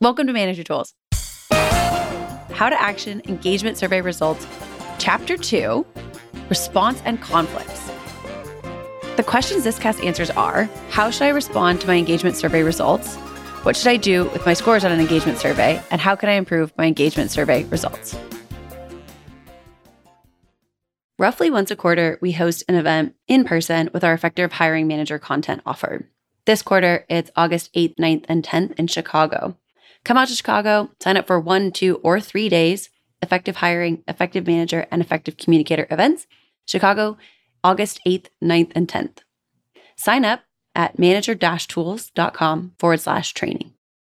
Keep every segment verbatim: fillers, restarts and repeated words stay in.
Welcome to Manager Tools. How to Action Engagement Survey Results, Chapter two, Response and Conflicts. The questions this cast answers are, how should I respond to my engagement survey results? What should I do with my scores on an engagement survey? And how can I improve my engagement survey results? Roughly once a quarter, we host an event in person with our Effective Hiring Manager content offer. This quarter, it's August eighth, ninth, and tenth in Chicago. Come out to Chicago, sign up for one, two, or three days, Effective Hiring, Effective Manager, and Effective Communicator events. Chicago, August eighth, ninth, and tenth. Sign up at manager-tools.com forward slash training.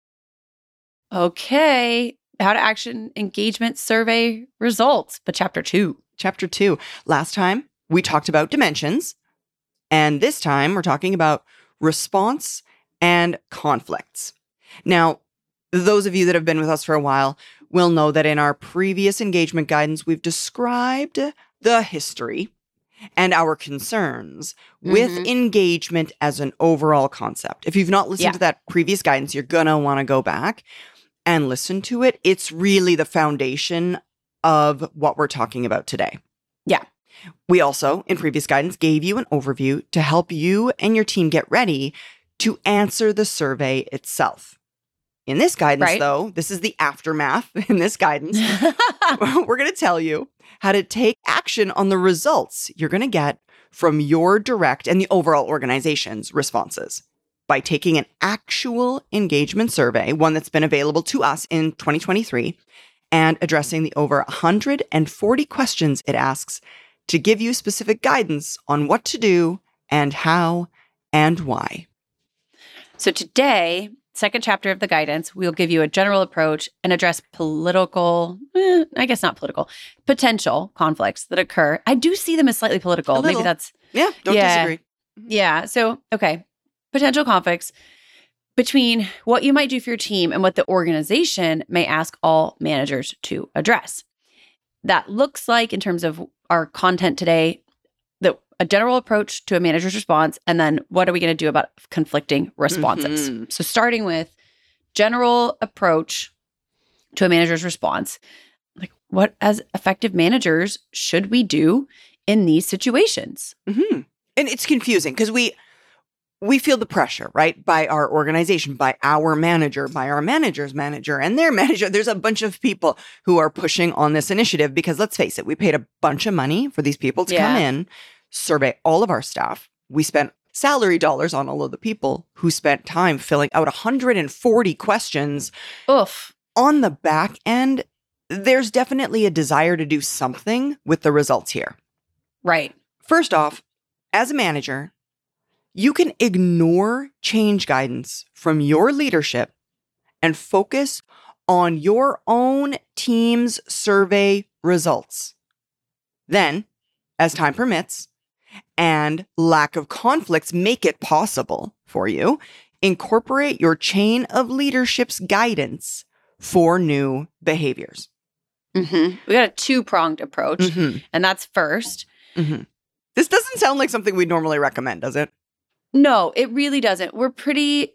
Okay, how to action engagement survey results, but chapter two. Chapter two. Last time, we talked about dimensions, and this time we're talking about response and conflicts. Now, those of you that have been with us for a while will know that in our previous engagement guidance, we've described the history and our concerns mm-hmm. with engagement as an overall concept. If you've not listened yeah. to that previous guidance, you're going to want to go back and listen to it. It's really the foundation of what we're talking about today. Yeah. We also, in previous guidance, gave you an overview to help you and your team get ready to answer the survey itself. In this guidance, right. though, this is the aftermath in this guidance. We're going to tell you how to take action on the results you're going to get from your direct and the overall organization's responses by taking an actual engagement survey, one that's been available to us in twenty twenty-three, and addressing the over one hundred forty questions it asks to give you specific guidance on what to do and how and why. So today, second chapter of the guidance, we'll give you a general approach and address political, eh, I guess not political, potential conflicts that occur. I do see them as slightly political. Maybe that's... Yeah, don't yeah, disagree. Yeah. So, okay. Potential conflicts between what you might do for your team and what the organization may ask all managers to address. That looks like, in terms of our content today, the a general approach to a manager's response, and then what are we going to do about conflicting responses? Mm-hmm. So starting with general approach to a manager's response, like what as effective managers should we do in these situations? Mm-hmm. And it's confusing because we we feel the pressure, right? By our organization, by our manager, by our manager's manager and their manager. There's a bunch of people who are pushing on this initiative because let's face it, we paid a bunch of money for these people to yeah. come in, survey all of our staff. We spent salary dollars on all of the people who spent time filling out one hundred forty questions. Oof. On the back end, there's definitely a desire to do something with the results here. Right. First off, as a manager, you can ignore change guidance from your leadership and focus on your own team's survey results. Then, as time permits, and lack of conflicts make it possible for you, incorporate your chain of leadership's guidance for new behaviors. Mm-hmm. We got a two-pronged approach, mm-hmm. and that's first. Mm-hmm. This doesn't sound like something we'd normally recommend, does it? No, it really doesn't. We're pretty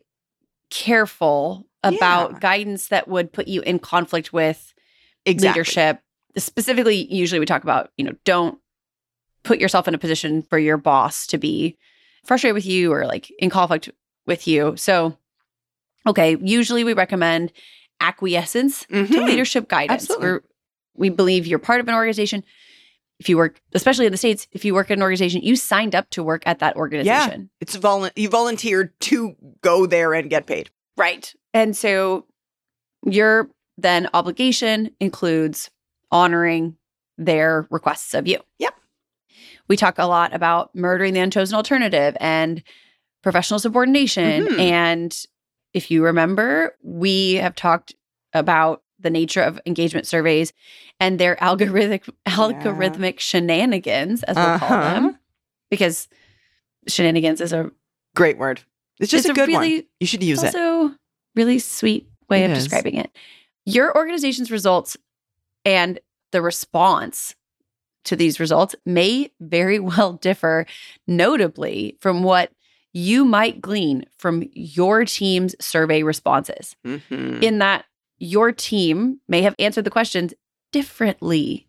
careful about yeah. guidance that would put you in conflict with exactly. leadership. Specifically, usually we talk about, you know, don't put yourself in a position for your boss to be frustrated with you or like in conflict with you. So, okay, usually we recommend acquiescence mm-hmm. to leadership guidance. We're, we believe you're part of an organization. If you work, especially in the States, if you work at an organization, you signed up to work at that organization. Yeah, it's volu- you volunteered to go there and get paid. Right. And so your then obligation includes honoring their requests of you. Yep. We talk a lot about murdering the unchosen alternative and professional subordination. Mm-hmm. And if you remember, we have talked about the nature of engagement surveys and their algorithmic algorithmic yeah. shenanigans, as we'll uh-huh. call them, because shenanigans is a great word. It's just it's a good a really, one. You should use it's it. Also, really sweet way it of is. describing it. Your organization's results and the response to these results may very well differ, notably from what you might glean from your team's survey responses, mm-hmm. in that your team may have answered the questions differently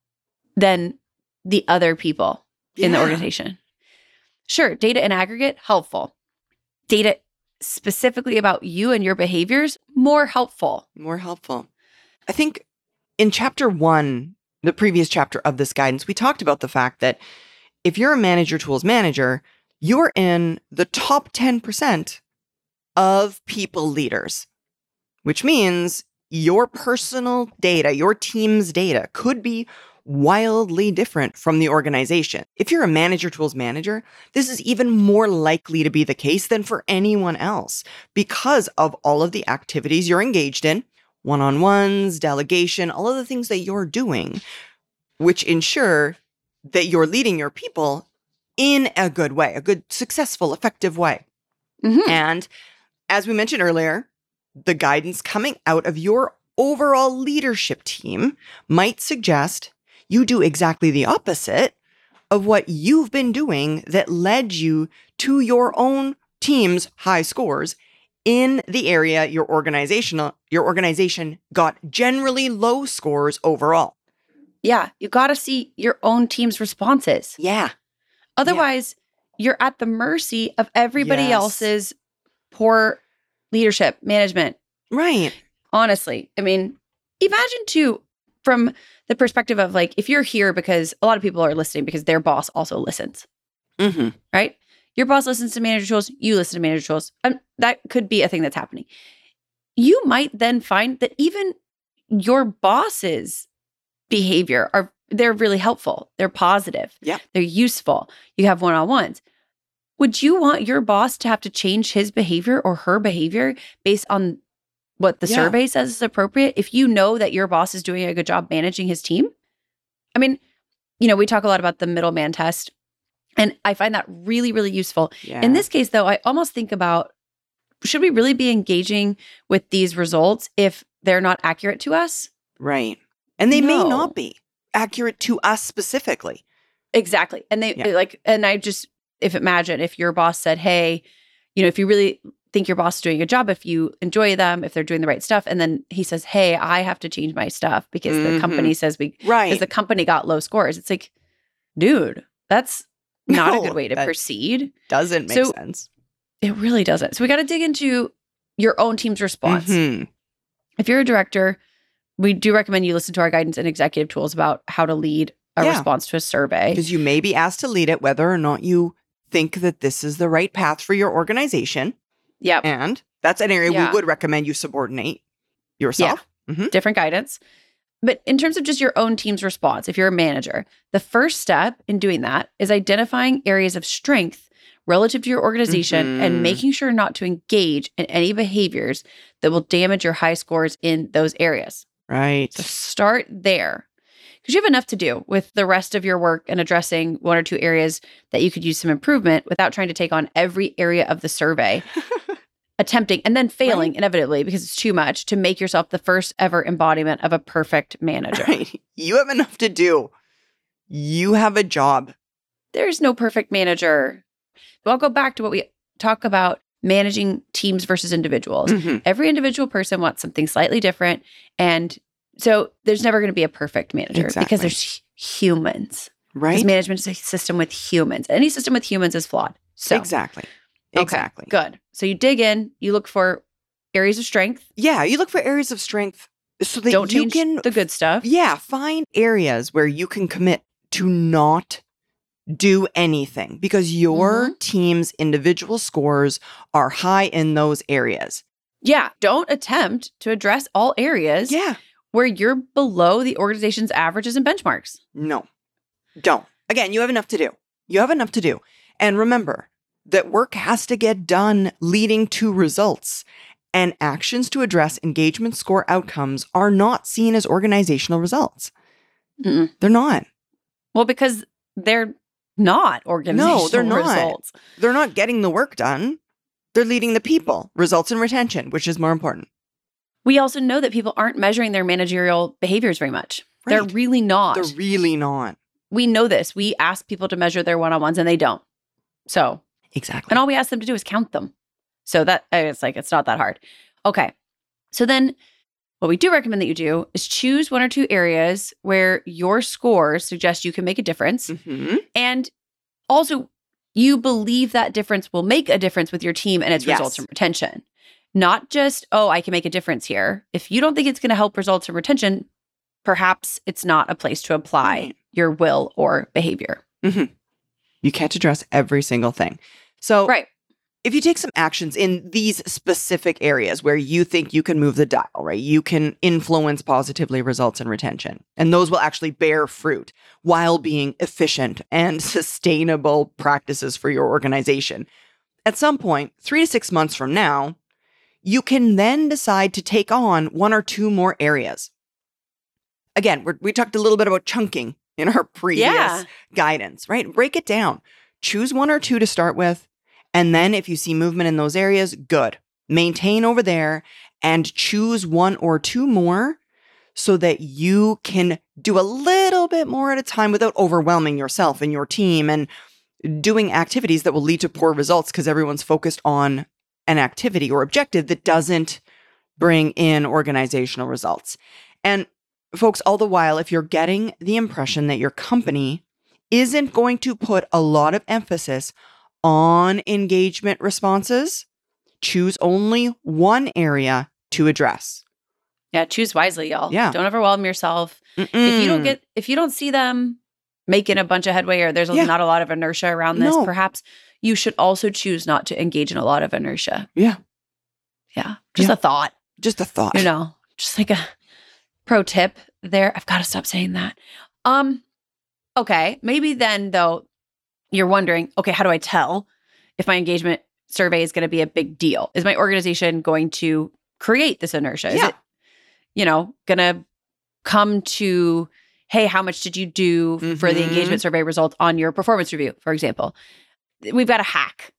than the other people yeah. in the organization. Sure, data in aggregate, helpful. Data specifically about you and your behaviors, more helpful. More helpful. I think in chapter one, the previous chapter of this guidance, we talked about the fact that if you're a manager tools manager, you're in the top ten percent of people leaders, which means your personal data, your team's data could be wildly different from the organization. If you're a manager tools manager, this is even more likely to be the case than for anyone else because of all of the activities you're engaged in, one-on-ones, delegation, all of the things that you're doing, which ensure that you're leading your people in a good way, a good, successful, effective way. Mm-hmm. And as we mentioned earlier, the guidance coming out of your overall leadership team might suggest you do exactly the opposite of what you've been doing that led you to your own team's high scores in the area your organizational your organization got generally low scores overall. Yeah, you got to see your own team's responses. Yeah. Otherwise, yeah. you're at the mercy of everybody yes. else's poor leadership, management. Right. Honestly, I mean, imagine too, from the perspective of like, if you're here because a lot of people are listening because their boss also listens, mm-hmm. right? Your boss listens to manager tools, you listen to manager tools. And that could be a thing that's happening. You might then find that even your boss's behavior are, they're really helpful. They're positive. Yeah. They're useful. You have one-on-ones. Would you want your boss to have to change his behavior or her behavior based on what the yeah. survey says is appropriate if you know that your boss is doing a good job managing his team? I mean, you know, we talk a lot about the middleman test, and I find that really, really useful. Yeah. In this case, though, I almost think about, should we really be engaging with these results if they're not accurate to us? Right. And they No. may not be accurate to us specifically. Exactly. And they Yeah. like, and I just, if imagine if your boss said, hey, you know, if you really think your boss is doing a good job, if you enjoy them, if they're doing the right stuff, and then he says, hey, I have to change my stuff because mm-hmm. the company says we, right. because the company got low scores. It's like, dude, that's not No, a good way to that proceed. Doesn't make So, sense. It really doesn't. So we got to dig into your own team's response. Mm-hmm. If you're a director, we do recommend you listen to our guidance and executive tools about how to lead a Yeah. response to a survey. Because you may be asked to lead it, whether or not you think that this is the right path for your organization. Yep. And that's an area Yeah. we would recommend you subordinate yourself. Mm-hmm. Different guidance. But in terms of just your own team's response, if you're a manager, the first step in doing that is identifying areas of strength relative to your organization Mhm. and making sure not to engage in any behaviors that will damage your high scores in those areas. Right. So start there, because you have enough to do with the rest of your work and addressing one or two areas that you could use some improvement without trying to take on every area of the survey, attempting and then failing Right. inevitably because it's too much to make yourself the first ever embodiment of a perfect manager. Right. You have enough to do. You have a job. There's no perfect manager. But I'll go back to what we talk about, managing teams versus individuals. Mhm. Every individual person wants something slightly different. And so there's never going to be a perfect manager Exactly. because there's humans. Right. Because management is a system with humans. Any system with humans is flawed. So Exactly. okay, Exactly. good. So you dig in, you look for areas of strength. Yeah. You look for areas of strength so that Don't you change can, the good stuff. yeah, find areas where you can commit to not do anything because your Mhm. team's individual scores are high in those areas. Yeah. Don't attempt to address all areas Yeah. where you're below the organization's averages and benchmarks. No, don't. Again, you have enough to do. You have enough to do. And remember that work has to get done leading to results. And actions to address engagement score outcomes are not seen as organizational results. Mm-mm. They're not. Well, because they're not organizational No, they're not. results. They're not getting the work done. They're leading the people. Results and retention, which is more important. We also know that people aren't measuring their managerial behaviors very much. They're Right. really not. They're really not. We know this. We ask people to measure their one-on-ones and they don't. So Exactly. And all we ask them to do is count them. So that it's like, it's not that hard. Okay. So then what we do recommend that you do is choose one or two areas where your scores suggest you can make a difference. Mm-hmm. And also, you believe that difference will make a difference with your team and its Yes. results and retention. Not just, oh, I can make a difference here. If you don't think it's going to help results and retention, perhaps it's not a place to apply Mm-hmm. your will or behavior. Mm-hmm. You can't address every single thing. So Right. if you take some actions in these specific areas where you think you can move the dial, right? You can influence positively results and retention. And those will actually bear fruit while being efficient and sustainable practices for your organization. At some point, three to six months from now, you can then decide to take on one or two more areas. Again, we're, we talked a little bit about chunking in our previous Yeah. guidance, right? Break it down. Choose one or two to start with. And then if you see movement in those areas, good. Maintain over there and choose one or two more so that you can do a little bit more at a time without overwhelming yourself and your team and doing activities that will lead to poor results because everyone's focused on an activity or objective that doesn't bring in organizational results. And folks, all the while, if you're getting the impression that your company isn't going to put a lot of emphasis on engagement responses, choose only one area to address. Yeah, choose wisely, y'all. Yeah. Don't overwhelm yourself. Mm-mm. If you don't get, if you don't see them making a bunch of headway or there's Yeah. not a lot of inertia around this, No. perhaps you should also choose not to engage in a lot of inertia. Yeah. Yeah. Just Yeah. a thought, Just a thought. you know, just like a pro tip there. I've got to stop saying that. Um, okay. Maybe then though, you're wondering, okay, how do I tell if my engagement survey is going to be a big deal? Is my organization going to create this inertia? Is Yeah. it, you know, going to come to, hey, how much did you do for the Mhm. engagement survey result on your performance review, for example? We've got a hack,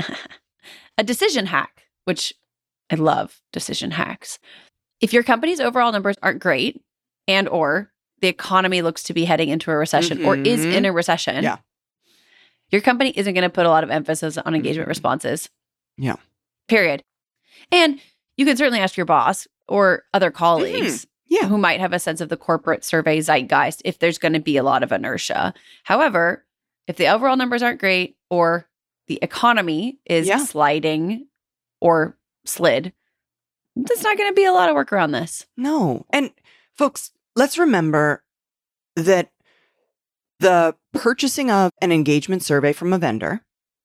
a decision hack, which I love decision hacks. If your company's overall numbers aren't great and or the economy looks to be heading into a recession or is Mhm. in a recession, Yeah. your company isn't going to put a lot of emphasis on engagement Mhm. responses. Yeah. Period. And you can certainly ask your boss or other colleagues Yeah. who might have a sense of the corporate survey zeitgeist if there's going to be a lot of inertia. However, if the overall numbers aren't great or the economy is Yeah. sliding or slid, there's not going to be a lot of work around this. No. And folks, let's remember that the purchasing of an engagement survey from a vendor,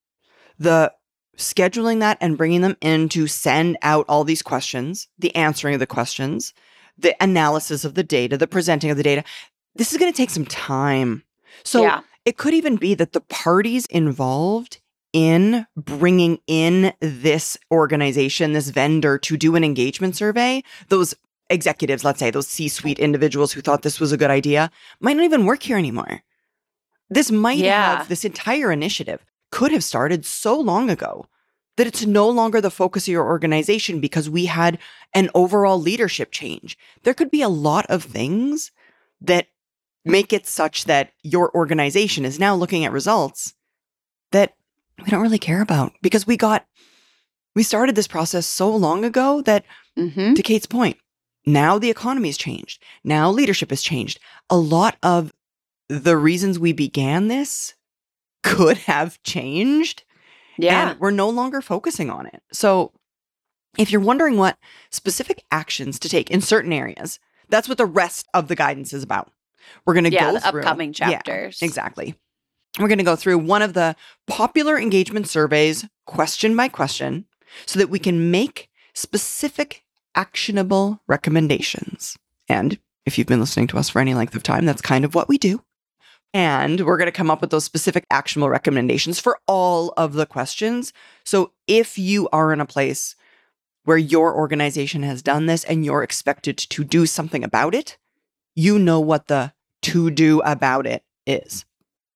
the scheduling that and bringing them in to send out all these questions, the answering of the questions, the analysis of the data, the presenting of the data, this is going to take some time. So Yeah. it could even be that the parties involved in bringing in this organization, this vendor to do an engagement survey, those executives, let's say those C-suite individuals who thought this was a good idea, might not even work here anymore. This might Yeah. have, this entire initiative could have started so long ago that it's no longer the focus of your organization because we had an overall leadership change. There could be a lot of things that make it such that your organization is now looking at results that we don't really care about because we got, we started this process so long ago that, Mm-hmm. to Kate's point, now the economy's changed. Now leadership has changed. A lot of the reasons we began this could have changed. Yeah. And we're no longer focusing on it. So if you're wondering what specific actions to take in certain areas, that's what the rest of the guidance is about. We're going to yeah. go The through upcoming Yeah, chapters. exactly. We're going to go through one of the popular engagement surveys question by question so that we can make specific actionable recommendations. And if you've been listening to us for any length of time, that's kind of what we do. And we're going to come up with those specific actionable recommendations for all of the questions. So if you are in a place where your organization has done this and you're expected to do something about it, you know what the to do about it is.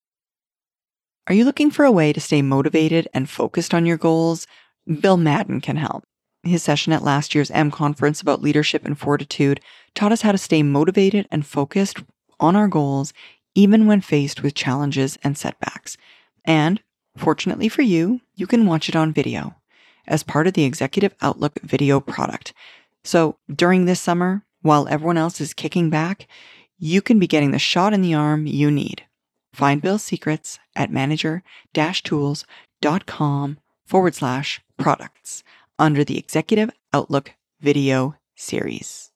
Are you looking for a way to stay motivated and focused on your goals? Bill Madden can help. His session at last year's M Conference about leadership and fortitude taught us how to stay motivated and focused on our goals even when faced with challenges and setbacks. And, fortunately for you, you can watch it on video as part of the Executive Outlook video product. So during this summer, while everyone else is kicking back, you can be getting the shot in the arm you need. Find Bill's secrets at manager-tools.com forward slash products under the Executive Outlook video series.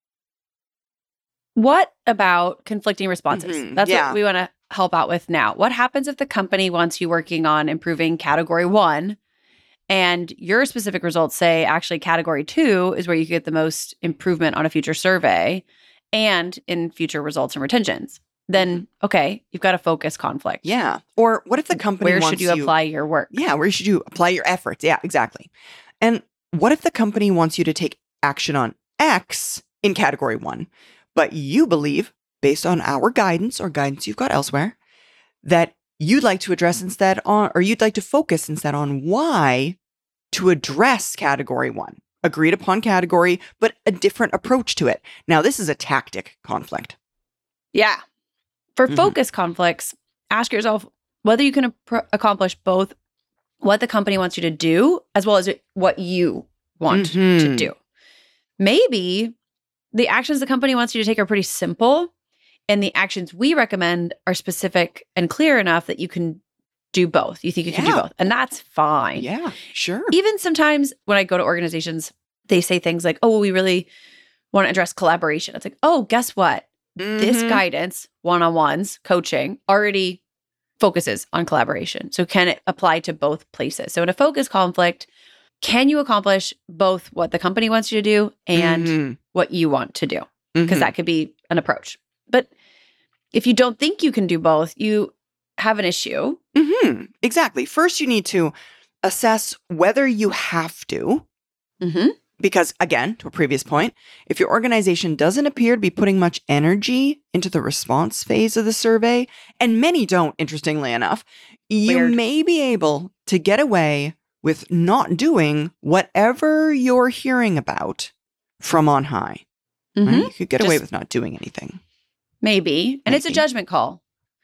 What about conflicting responses? Mm-hmm. That's yeah. what we want to help out with now. What happens if the company wants you working on improving category one and your specific results say actually category two is where you get the most improvement on a future survey and in future results and retentions? Then, okay, you've got a focus conflict. Yeah. Or what if the company Where wants should you, you apply your work? Yeah, where should you apply your efforts? Yeah, exactly. And what if the company wants you to take action on X in category one, but you believe, based on our guidance or guidance you've got elsewhere, that you'd like to address instead on, or you'd like to focus instead on Y to address category one, agreed upon category, but a different approach to it. Now, this is a tactic conflict. Yeah. For Mm-hmm. focus conflicts, ask yourself whether you can ap- accomplish both what the company wants you to do as well as what you want Mm-hmm. to do. Maybe the actions the company wants you to take are pretty simple, and the actions we recommend are specific and clear enough that you can do both. You think you can Yeah. do both, and that's fine. Yeah, sure. Even sometimes when I go to organizations, they say things like, oh, well, we really want to address collaboration. It's like, oh, guess what? This Mhm. guidance, one-on-ones, coaching, already focuses on collaboration. So can it apply to both places? So in a focus conflict, can you accomplish both what the company wants you to do and Mhm. what you want to do? Because Mhm. that could be an approach. But if you don't think you can do both, you have an issue. Mhm. Exactly. First, you need to assess whether you have to. Mm-hmm. Because again, to a previous point, if your organization doesn't appear to be putting much energy into the response phase of the survey, and many don't, interestingly enough, you Weird. may be able to get away with not doing whatever you're hearing about from on high. Mm-hmm. Right? You could get away Just- with not doing anything. Maybe. And it's a Maybe. judgment call.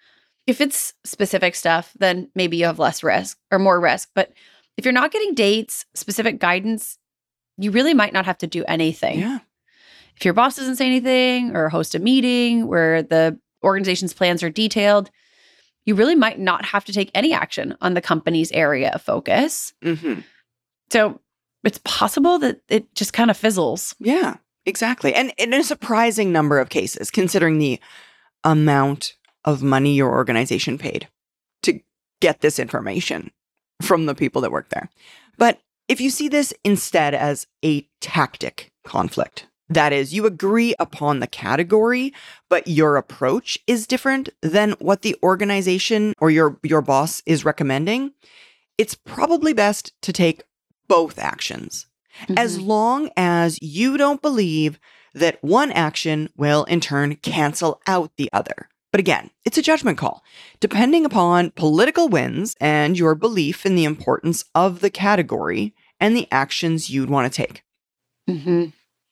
If it's specific stuff, then maybe you have less risk or more risk. But if you're not getting dates, specific guidance, you really might not have to do anything. Yeah. If your boss doesn't say anything or host a meeting where the organization's plans are detailed, you really might not have to take any action on the company's area of focus. Mm-hmm. So it's possible that it just kind of fizzles. Yeah, exactly. And in a surprising number of cases, considering the amount of money your organization paid to get this information from the people that work there. But if you see this instead as a tactic conflict, that is, you agree upon the category, but your approach is different than what the organization or your, your boss is recommending, it's probably best to take both actions. Mm-hmm. As long as you don't believe that one action will in turn cancel out the other. But again, it's a judgment call, depending upon political winds and your belief in the importance of the category and the actions you'd want to take. Mm-hmm.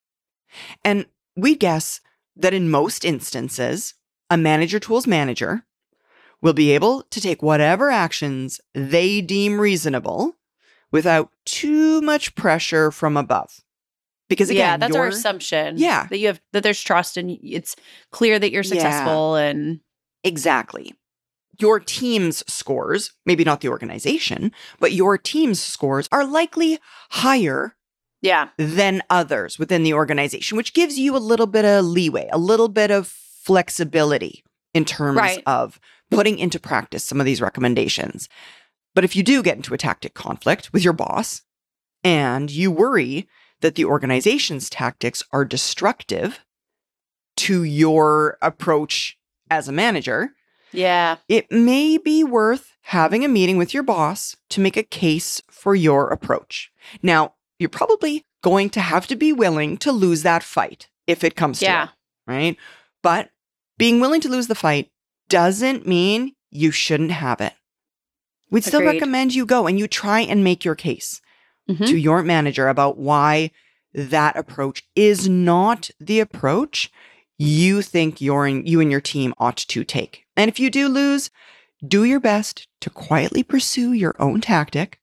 And we guess that in most instances, a manager tools manager will be able to take whatever actions they deem reasonable without too much pressure from above. Because again, yeah, that's our you're- assumption. Yeah. That you have that there's trust and it's clear that you're successful and Exactly. Your team's scores, maybe not the organization, but your team's scores are likely higher yeah. than others within the organization, which gives you a little bit of leeway, a little bit of flexibility in terms Right. of putting into practice some of these recommendations. But if you do get into a tactic conflict with your boss and you worry that the organization's tactics are destructive to your approach as a manager, Yeah. it may be worth having a meeting with your boss to make a case for your approach. Now, you're probably going to have to be willing to lose that fight if it comes to Yeah. it, right? But being willing to lose the fight doesn't mean you shouldn't have it. We'd still Agreed. recommend you go and you try and make your case Mhm. to your manager about why that approach is not the approach you think you're in, you and your team ought to take. And if you do lose, do your best to quietly pursue your own tactic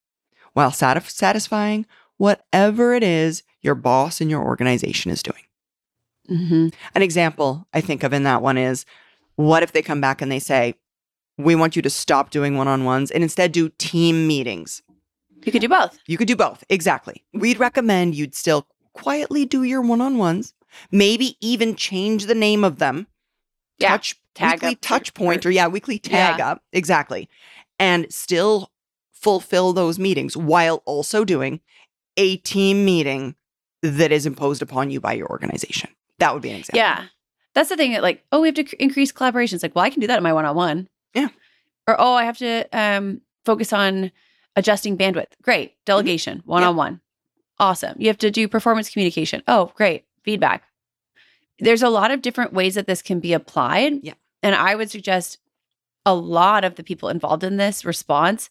while satisf- satisfying whatever it is your boss and your organization is doing. Mm-hmm. An example I think of in that one is, what if they come back and they say, we want you to stop doing one-on-ones and instead do team meetings? You could do both. You could do both. Exactly. We'd recommend you'd still quietly do your one-on-ones, maybe even change the name of them. Yeah. Touch, Tag weekly up touch or- point, or yeah, weekly tag Yeah. up. Exactly. And still fulfill those meetings while also doing a team meeting that is imposed upon you by your organization. That would be an example. Yeah. That's the thing that like, oh, we have to c- increase collaboration. It's like, well, I can do that in my one-on-one. Yeah. Or, oh, I have to um, focus on adjusting bandwidth. Great. Delegation, mm-hmm. one-on-one. Awesome. You have to do performance communication. Oh, great. Feedback. There's a lot of different ways that this can be applied. Yeah. And I would suggest a lot of the people involved in this response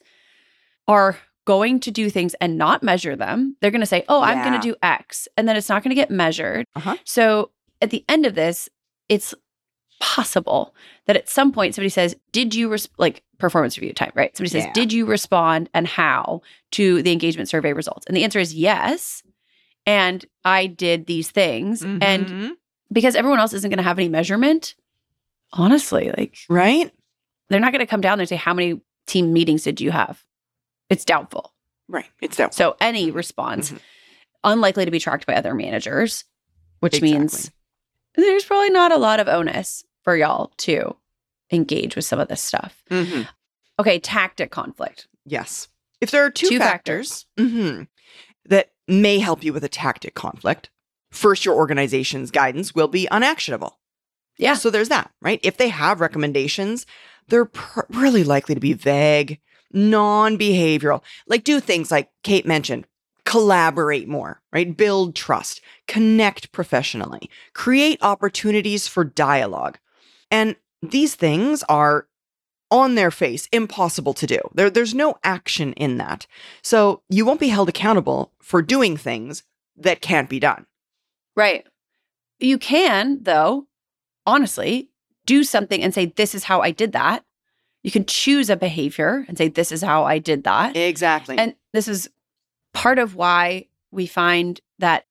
are going to do things and not measure them. They're going to say, oh, I'm Yeah. going to do X. And then it's not going to get measured. Uh-huh. So at the end of this, it's possible that at some point somebody says, did you, res-, like performance review time, right? Somebody says, Yeah. did you respond and how to the engagement survey results? And the answer is yes. And I did these things. Mhm. And because everyone else isn't going to have any measurement, honestly, like right? they're not going to come down there and say, how many team meetings did you have? It's doubtful. Right. It's that. So any response, Mhm. unlikely to be tracked by other managers, which Exactly. means there's probably not a lot of onus for y'all to engage with some of this stuff. Mhm. Okay, tactic conflict. Yes. If there are two, Two factors, mhm, that may help you with a tactic conflict, first, your organization's guidance will be unactionable. Yeah. So there's that, right? If they have recommendations, they're pr- really likely to be vague, non-behavioral. Like do things like Kate mentioned, collaborate more, right? Build trust, connect professionally, create opportunities for dialogue. And these things are on their face, impossible to do. There, there's no action in that. So you won't be held accountable for doing things that can't be done. Right. You can, though, honestly, do something and say, this is how I did that. You can choose a behavior and say, this is how I did that. Exactly. And this is part of why we find that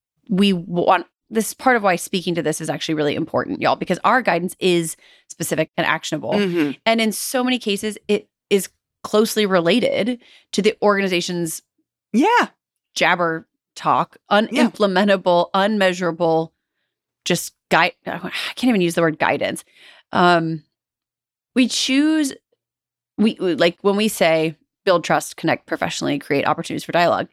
we want, this is part of why speaking to this is actually really important, y'all, because our guidance is specific and actionable. Mhm. And in so many cases, it is closely related to the organization's Yeah. jabber talk, unimplementable, unmeasurable, just guide. I can't even use the word guidance. Um, we choose, we like when we say build trust, connect professionally, create opportunities for dialogue.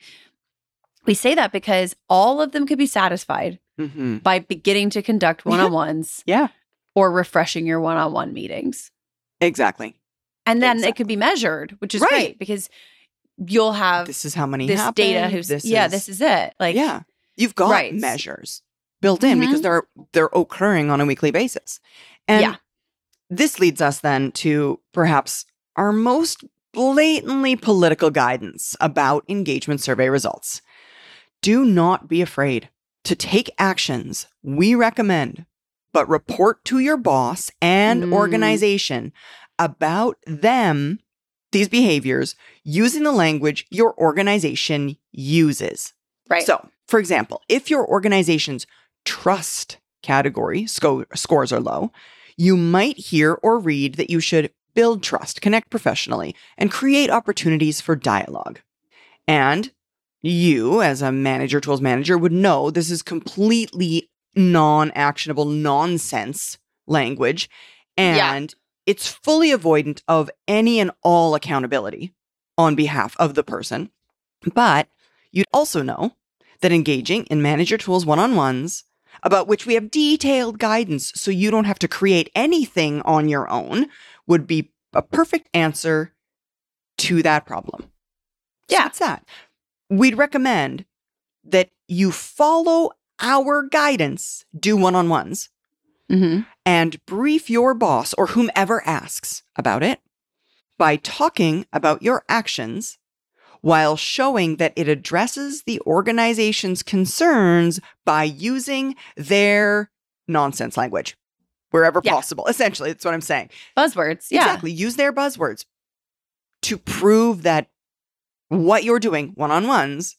We say that because all of them could be satisfied Mm-hmm. by beginning to conduct one-on-ones Yeah. or refreshing your one-on-one meetings. Exactly. And then Exactly. it could be measured, which is Right. great because you'll have This is how many this happened. data. Who's, this yeah, is, this is it. Like, yeah. You've got Right. measures built in because Mhm. they're they're occurring on a weekly basis. And Yeah. this leads us then to perhaps our most blatantly political guidance about engagement survey results. Do not be afraid to take actions we recommend, but report to your boss and Mm. organization about them, these behaviors, using the language your organization uses. right. So, for example, if your organization's trust category sco- scores are low, you might hear or read that you should build trust, connect professionally, and create opportunities for dialogue. And you, as a manager, tools manager, would know this is completely non-actionable nonsense language, and it's fully avoidant of any and all accountability on behalf of the person. But you'd also know that engaging in manager tools one-on-ones, about which we have detailed guidance so you don't have to create anything on your own, would be a perfect answer to that problem. So Yeah. that's that. We'd recommend that you follow our guidance, do one-on-ones, Mhm. and brief your boss or whomever asks about it by talking about your actions while showing that it addresses the organization's concerns by using their nonsense language wherever Yeah. possible. Essentially, that's what I'm saying. Buzzwords. Yeah. Exactly. Use their buzzwords to prove that what you're doing, one-on-ones,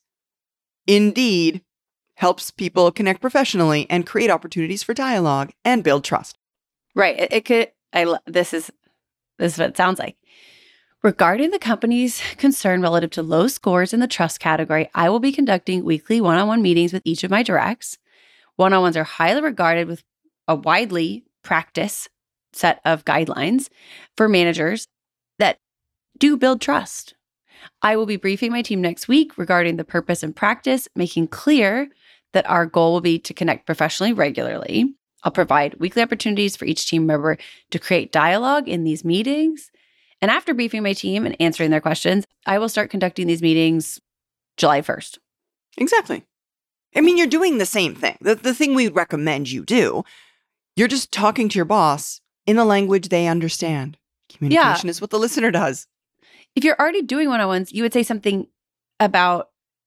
indeed helps people connect professionally and create opportunities for dialogue and build trust. Right. It, it could, I, this is, this is what it sounds like. Regarding the company's concern relative to low scores in the trust category, I will be conducting weekly one-on-one meetings with each of my directs. One-on-ones are highly regarded with a widely practiced set of guidelines for managers that do build trust. I will be briefing my team next week regarding the purpose and practice, making clear that our goal will be to connect professionally regularly. I'll provide weekly opportunities for each team member to create dialogue in these meetings. And after briefing my team and answering their questions, I will start conducting these meetings July first. Exactly. I mean, you're doing the same thing. The, the thing we recommend you do, you're just talking to your boss in a language they understand. Communication yeah. is what the listener does. If you're already doing one-on-ones, you would say something about,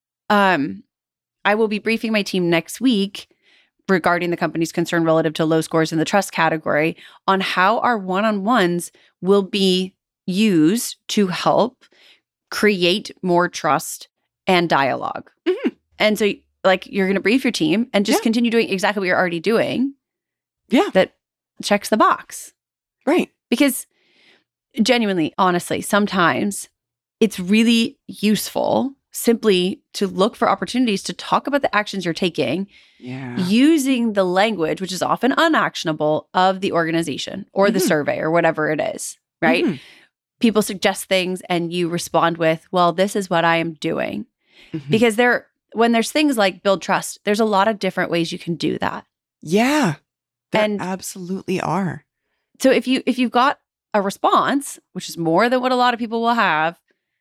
um, I will be briefing my team next week regarding the company's concern relative to low scores in the trust category on how our one-on-ones will be used to help create more trust and dialogue. Mm-hmm. And so, like, you're going to brief your team and just yeah. continue doing exactly what you're already doing. Yeah. That checks the box. Right. Because genuinely, honestly, sometimes it's really useful simply to look for opportunities to talk about the actions you're taking yeah. using the language, which is often unactionable, of the organization or mm-hmm. the survey or whatever it is, right? Mm-hmm. People suggest things and you respond with, well, this is what I am doing. Mm-hmm. Because there, when there's things like build trust, there's a lot of different ways you can do that. Yeah, there and absolutely are. So if you if you've got a response, which is more than what a lot of people will have,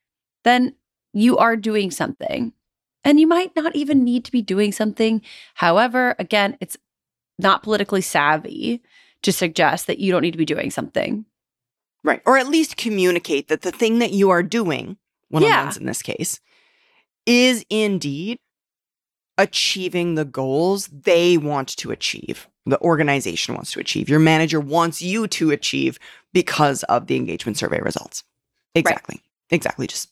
then you are doing something. And you might not even need to be doing something. However, again, it's not politically savvy to suggest that you don't need to be doing something. Right. Or at least communicate that the thing that you are doing, one-on-ones yeah. in this case, is indeed achieving the goals they want to achieve. The organization wants to achieve. Your manager wants you to achieve because of the engagement survey results. Exactly. Right. Exactly. Just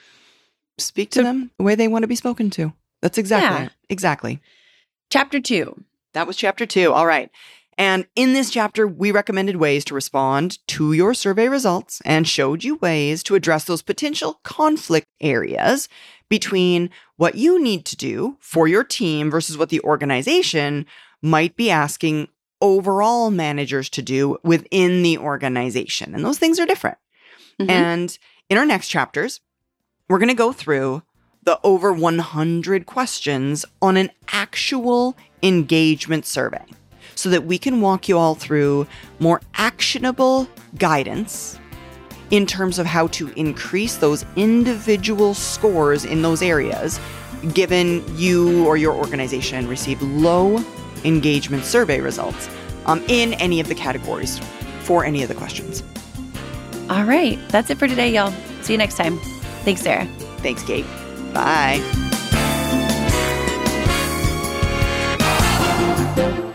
speak to so, them the way they want to be spoken to. That's exactly yeah. it. Exactly. Chapter two. That was chapter two. All right. And in this chapter, we recommended ways to respond to your survey results and showed you ways to address those potential conflict areas between what you need to do for your team versus what the organization might be asking overall managers to do within the organization. And those things are different. Mm-hmm. And in our next chapters, we're going to go through the over one hundred questions on an actual engagement survey so that we can walk you all through more actionable guidance in terms of how to increase those individual scores in those areas, given you or your organization received low engagement survey results um, in any of the categories for any of the questions. All right. That's it for today, y'all. See you next time. Thanks, Sarah. Thanks, Kate. Bye.